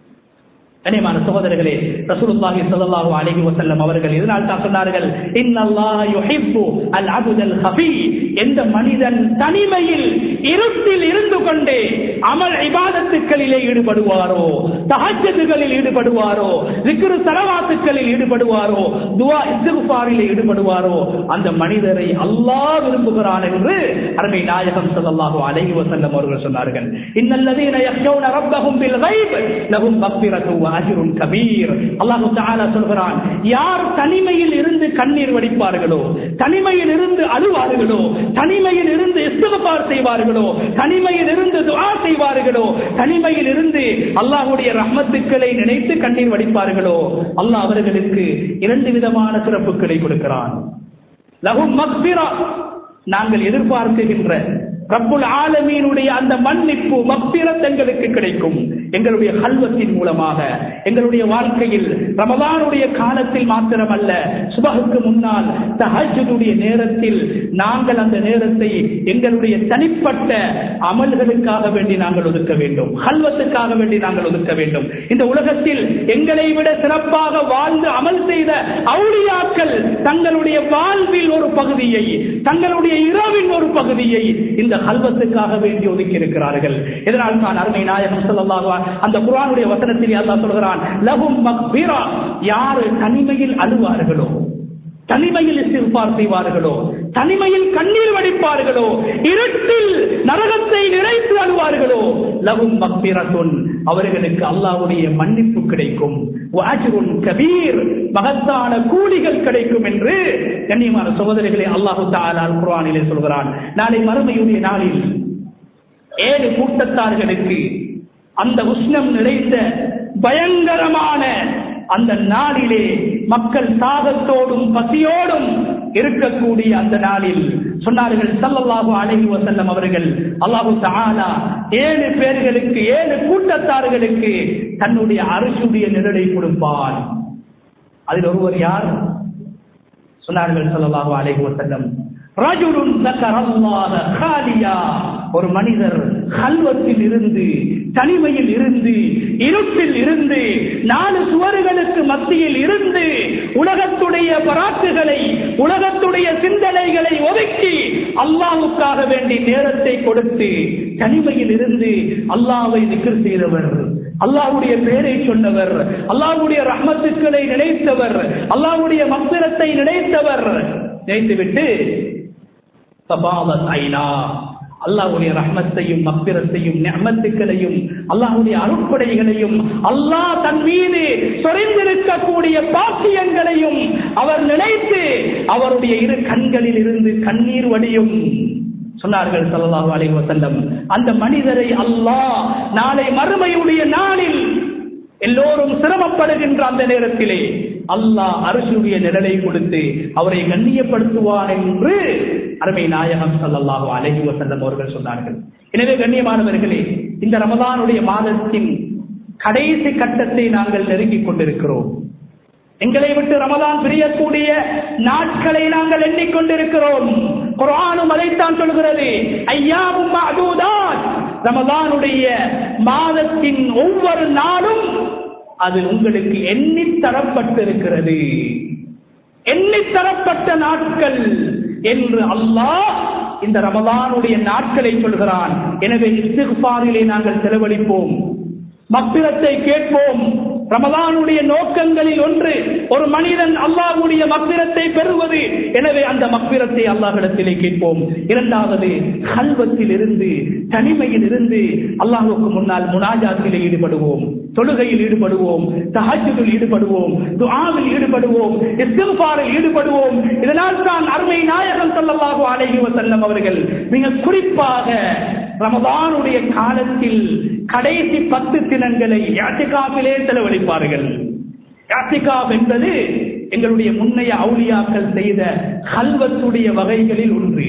கனிமான சகோதரர்களே, ரசூலுல்லாஹி ஸல்லல்லாஹு அலைஹி வஸல்லம் அவர்கள் இதனால் தான் சொன்னார்கள், இன்னல்லாஹ யுஹிப்பு அல் அப்தல் ஹஃபீ, எந்த மனிதன் தனிமையில் இருட்டில் இருந்து கொண்டே அமல் இபாதத்துக்களிலே ஈடுபடுவாரோ, தஹஜ்ஜுகளில் ஈடுபடுவாரோ, ஸிக்ர் ஸலவாத்துக்களில் ஈடுபடுவாரோ, துஆ இஸ்திக்ஃபாரில் ஈடுபடுவாரோ, அந்த மனிதரை அல்லாஹ் விரும்புகிறான் என்று அருமை நாயகம் ஸல்லல்லாஹு அலைஹி வஸல்லம் அவர்கள் சொன்னார்கள். இன்னல்லதீன யக்ஷௌன ரப்பஹும் பில் கைப் லஹும் மக்ஃபிரத்துன் வ அஜ்ருன் கபீர். அல்லாஹ் தஆலா சொல்கிறான், யார் தனிமையில் இருந்து கண்ணீர் வடிப்பார்களோ, தனிமையில் இருந்து அழுவார்களோ, தனிமையில் இருந்து இஸ்திக்ஃபார் செய்வார்களோ, தனிமையில் இருந்து துஆ செய்வார்களோ, தனிமையில் இருந்து அல்லாஹ்வுடைய ரஹ்மத்துக்களை நினைத்து கண்ணீர் வடிப்பார்களோ, அல்லாஹ் அவர்களுக்கு இரண்டு விதமான சிறப்புகளை கொடுக்கிறான். லஹும் மக்ஃபிரா, நாங்கள் எதிர்பார்க்கின்ற ரப்புல் ஆலமீனுடைய அந்த மன்னிப்பு மக்ஃபிரத் எங்களுக்கு கிடைக்கும். எங்களுடைய கல்வத்தின் மூலமாக எங்களுடைய வாழ்க்கையில் ரமலானுடைய காலத்தில் மாத்திரமல்ல, சுபஹுக்கு முன்னால் தஹஜ்ஜுடைய நேரத்தில் நாங்கள் அந்த நேரத்தை எங்களுடைய தனிப்பட்ட அமல்களுக்காக வேண்டி நாங்கள் ஒதுக்க வேண்டும், கல்வத்துக்காக வேண்டி நாங்கள் ஒதுக்க வேண்டும். இந்த உலகத்தில் எங்களை விட சிறப்பாக வாழ்ந்து அமல் செய்த அவுலியாக்கள் தங்களுடைய வாழ்வில் ஒரு பகுதியை, தங்களுடைய இரவின் ஒரு பகுதியை இந்த கல்வத்துக்காக வேண்டி ஒதுக்கி இருக்கிறார்கள். இதனால் தான் அருமை நாயகம் ஸல்லல்லாஹு அந்த குர்ஆனுடைய வசனத்தில் அல்லாஹ் சொல்கிறான், லஹும் மக்ஃபிரா, யார் தனிமையில் அழுவார்களோ, தனிமையில் இஸ்திக்பார் செய்வார்களோ, தனிமையில் கண்ணீர் வடிப்பார்களோ, இருட்டில் நரகத்தை நிறைத்து அழுவார்களோ, லஹும் மக்ஃபிரத்துன், அவர்களுக்கு அல்லாஹ்வுடைய மன்னிப்பு கிடைக்கும், வ அஜ்ருன் கபீர், மகத்தான கூலிகள் கிடைக்கும் என்று கண்ணியமான சகோதரர்களே அல்லாஹ் தஆலா குர்ஆனிலே சொல்கிறான். நாளை மறுமையுடைய நாளில் ஏழு கூட்டத்தார்களுக்கு அந்த உஷ்ணம் நிறைந்த பயங்கரமான அந்த நாளிலே மக்கள் தாகத்தோடும் பசியோடும் இருக்கக்கூடிய அந்த நாளில் சொன்னார்கள் ஸல்லல்லாஹு அலைஹி வஸல்லம் அவர்கள், அல்லாஹ் தஆலா ஏழு பேர்களுக்கு ஏழு கூட்டத்தார்களுக்கு தன்னுடைய அரிசுடைய நிழலை கொடுப்பான். அதில் ஒருவர் யார்? சொன்னார்கள் ஸல்லல்லாஹு அலைஹி வஸல்லம், ரஜுலுன் ஸக்கரல்லாஹ காலியா, ஒரு மனிதர் கல்வத்தில் இருந்து, தனிமையில் இருந்து, இருட்டில் இருந்து, நாலு சுவர்களுக்கு மத்தியில் இருந்து உலகத்துடைய பராக்குகளை, உலகத்துடைய சிந்தனைகளை ஒதுக்கி அல்லாஹ்வுக்காக வேண்டி நேரத்தை கொடுத்து தனிமையில் இருந்து அல்லாஹ்வை திக்ர் செய்தவர், அல்லாஹ்வுடைய பெயரை சொன்னவர், அல்லாஹ்வுடைய ரஹ்மத்துக்களை நினைத்தவர், அல்லாஹ்வுடைய மக்ஃபிரத்தை நினைத்தவர், நினைத்துவிட்டு அல்லாஹ்வுடைய ரஹ்மத்தையும் மக்ஃபிரத்தையும் நிஅமத்துக்களையும் அல்லாஹ்வுடைய அருட்கொடைகளையும் அல்லாஹ் தன் மீது சொரிந்திருக்கக்கூடிய பாக்கியங்களையும் அவர் நினைத்து அவருடைய இரு கண்களில் இருந்து கண்ணீர் வடியும். சொன்னார்கள் ஸல்லல்லாஹு அலைஹி வஸல்லம், அந்த மனிதரை அல்லாஹ் நாளை மறுமையுடைய நாளில் எல்லோரும் சிரமப்படுகின்ற அந்த நேரத்திலே அல்லாஹ் அரிசுடைய நிழலை கொடுத்து அவரை கண்ணியப்படுத்துவான் என்று அருமை நாயகம் ஸல்லல்லாஹு அலைஹி வஸல்லம் அவர்கள் சொன்னார்கள். எனவே கண்ணியமானவர்களே, இந்த ரமலானுடைய மாதத்தின் கடைசி கட்டத்தை நாங்கள் நெருங்கிக் கொண்டிருக்கிறோம். எங்களை விட்டு ரமலான் பிரியக்கூடிய நாட்களை நாங்கள் எண்ணிக்கொண்டிருக்கிறோம். குர்ஆனும் அதைத்தான் சொல்கிறது, ஐயாமும் மஅதூதாத், ரமலானுடைய மாதத்தின் ஒவ்வொரு நாளும் அது உங்களுக்கு எண்ணி தரப்பட்டிருக்கிறது, எண்ணி தரப்பட்ட நாட்கள் என்று அல்லாஹ் இந்த ரமலானுடைய நாட்களை சொல்கிறான். எனவே இஸ்திக்பாரிலே நாங்கள் செலவழிப்போம், மக்ஃபிரத்தை கேட்போம். ரமலானுடைய நோக்கங்களில் ஒன்று ஒரு மனிதன் அல்லாஹ்வுடைய மக்ஃபிரத்தை பெறுவது. எனவே அந்த மக்ஃபிரத்தை அல்லாஹ்விடத்திலே கேட்போம். இரண்டாவது, கல்வத்தில் இருந்து, தனிமையில் இருந்து அல்லாஹ்வுக்கு முன்னால் முனாஜாத்திலே ஈடுபடுவோம், தொழுகையில் ஈடுபடுவோம், தஹஜ்ஜுதில் ஈடுபடுவோம், துஆவில் ஈடுபடுவோம், இஸ்திக்பாரில் ஈடுபடுவோம். இதனால் தான் அருமை நாயகம் ஸல்லல்லாஹு அலைஹி வஸல்லம் அவர்கள் மிக குறிப்பாக ரமலானுடைய காலத்தில் கடைசி பத்து தினங்களை இஅ்திகாஃபிலே செலவழிப்பார்கள். இஅ்திகாஃப் என்பது எங்களுடைய முன்னைய அவுலியாக்கள் செய்த கல்வத்துடைய வகைகளில் ஒன்று.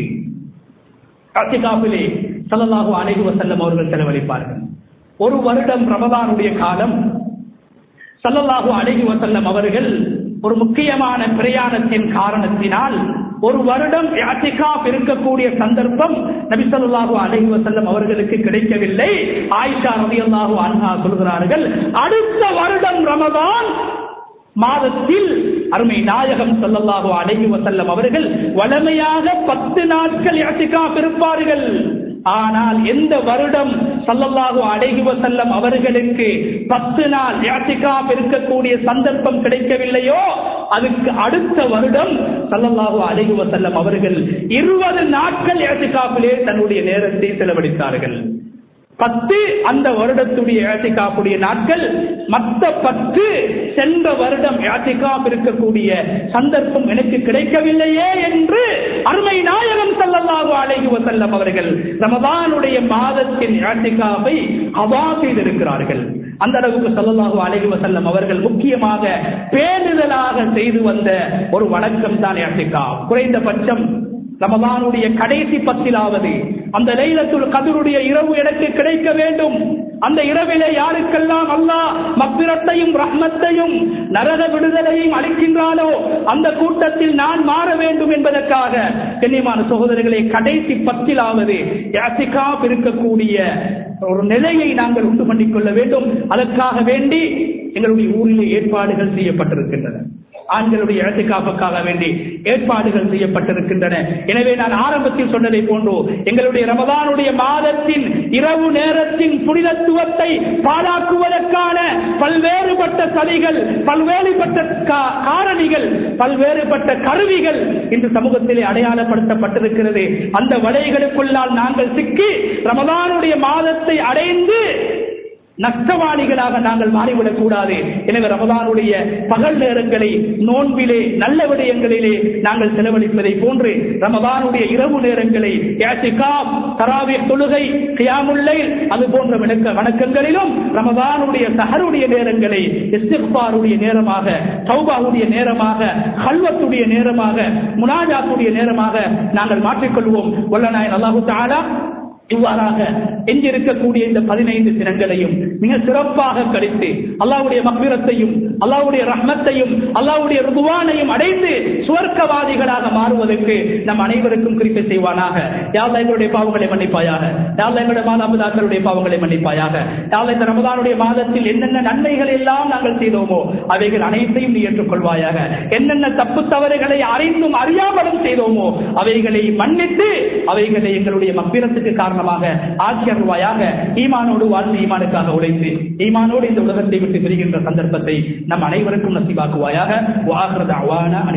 இஅ்திகாஃபிலே ஸல்லல்லாஹு அலைஹி வஸல்லம் அவர்கள் செலவழிப்பார்கள். ஒரு வருடம் ரமலானுடைய காலம். ஸல்லல்லாஹு அலைஹி வஸல்லம் அவர்கள் ஒரு முக்கியமான பிரயாணத்தின் காரணத்தினால் ஒரு வருடம் இஅ்திகாஃப் இருக்கக்கூடிய சந்தர்ப்பம் நபி ஸல்லல்லாஹு அலைஹி வஸல்லம் அவர்களுக்கு கிடைக்கவில்லை. ஆயிஷா ரலியல்லாஹு அன்ஹா சொல்கிறார்கள், அடுத்த வருடம் ரமலான் மாதத்தில் அருமை நாயகம் ஸல்லல்லாஹு அலைஹி வஸல்லம் அவர்கள் வழமையாக பத்து நாட்கள் இஅ்திகாஃப் இருப்பார்கள். ஆனால் எந்த வருடம் ஸல்லல்லாஹு அலைஹி வஸல்லம் அவர்களுக்கு பத்து நாள் இஅ்திகாஃப் இருக்கக்கூடிய சந்தர்ப்பம் கிடைக்கவில்லையோ அதுக்கு அடுத்த வருடம் ஸல்லல்லாஹு அலைஹி வஸல்லம் அவர்கள் இருபது நாட்கள் இஅ்திகாஃபிலே தன்னுடைய நேரத்தை செலவழித்தார்கள். பத்து அந்த வருடத்துடைய இஅ்திகாஃபுடைய நாட்கள், மற்ற பத்து சென்ற வருடம் இஅ்திகாஃப் இருக்கக்கூடிய சந்தர்ப்பம் எனக்கு கிடைக்கவில்லையே என்று அருமை நாயகம் ஸல்லல்லாஹு அலைஹி வஸல்லம் அவர்கள் ரமலானுடைய மாதத்தின் இஅ்திகாஃபை கதா செய்திருக்கிறார்கள். அந்த அளவுக்கு ஸல்லல்லாஹு அலைஹி வஸல்லம் அவர்கள் முக்கியமாக பேணுதலாக செய்து வந்த ஒரு வணக்கம் தான் இஅ்திகாஃப். குறைந்தபட்சம் ரமலானுடைய கடைசி பத்திலாவது அந்த லைலத்துல் கத்ருடைய இரவு எனக்கு கிடைக்க வேண்டும். அந்த இரவிலே யாருக்கெல்லாம் அல்லாஹ் மக்ஃபிரத்தையும் ரஹ்மத்தையும் நரக விடுதலையும் அளிக்கின்றானோ அந்த கூட்டத்தில் நான் மாற வேண்டும் என்பதற்காக கண்ணியமான சகோதரர்களே, கடைசி பத்திலாவது இஅ்திகாஃப் இருக்கக்கூடிய ஒரு நிலையை நாங்கள் உண்டு பண்ணிக் கொள்ள வேண்டும். அதற்காக வேண்டி எங்களுடைய ஊரிலே ஏற்பாடுகள் செய்யப்பட்டிருக்கின்றன. ஆண்களுடைய இஅ்திகாஃபுக்காக வேண்டி ஏற்பாடுகள் செய்யப்பட்டிருக்கின்றன. எனவே நான் ஆரம்பத்தில் சொன்னதை போன்று எங்களுடைய ரமதானுடைய மாதத்தின் இரவு நேரத்தின் புனிதத்துவத்தை பாழாக்குவதற்கான பல்வேறுபட்ட சதிகள், பல்வேறுபட்ட காரணிகள், பல்வேறுபட்ட கருவிகள் இன்று சமூகத்திலே அடையாளப்படுத்தப்பட்டிருக்கிறது. அந்த வலைகளுக்குள்ளால் நாங்கள் சிக்கி ரமதானுடைய மாதத்தை அடைந்து நஷ்டவாளிகளாக நாங்கள் மாறிவிடக் கூடாது. எனவே ரமதானுடைய பகல் நேரங்களை நோன்பிலே நல்ல விடயங்களிலே நாங்கள் செலவழிப்பதை போன்று ரமதானுடைய இரவு நேரங்களை இஅ்திகாஃப், தராவீஹ் தொழுகை, கியாமுல் லைல் அது போன்ற வணக்கங்களிலும் ரமதானுடைய சஹருடைய நேரங்களை இஸ்திக்பாருடைய நேரமாக, தௌபாவுடைய நேரமாக, கல்வத்துடைய நேரமாக, முனாஜாத்துடைய நேரமாக நாங்கள் மாற்றிக்கொள்வோம். வல்லநாயன் அல்லாஹு தஆலா இவ்வாறாக எஞ்சிருக்கக்கூடிய இந்த பதினைந்து தினங்களையும் மிக சிறப்பாக கழித்து அல்லாஹ்வுடைய மக்ஃபிரத்தையும் அல்லாஹ்வுடைய ரஹ்மத்தையும் அல்லாஹ்வுடைய ரிதுவானையும் அடைந்து சுவர்க்கவாதிகளாக மாறுவதற்கு நம் அனைவருக்கும் கிருபை செய்வானாக. யா அல்லாஹ் எங்களுடைய பாவங்களை மன்னிப்பாயாக. யா அல்லாஹ் எங்களுடைய மாதாபிதாக்களுடைய பாவங்களை மன்னிப்பாயாக. யா அல்லாஹ் இந்த ரமதானுடைய மாதத்தில் என்னென்ன நன்மைகள் எல்லாம் நாங்கள் செய்தோமோ அவைகள் அனைத்தையும் நீ ஏற்றுக்கொள்வாயாக. என்னென்ன தப்பு தவறுகளை அறிந்தும் அறியாமலும் செய்தோமோ அவைகளை மன்னித்து அவைகளை எங்களுடைய மக்ஃபிரத்துக்கு காரணம் ஆக்கியருவாயாக. ஈமானோடு வாழ்ந்து ஈமானுக்காக உழைத்து ஈமானோடு இந்த உலகத்தை விட்டு பிரிகின்ற சந்தர்ப்பத்தை நம் அனைவருக்கும் நசீபாக்குவாயாக.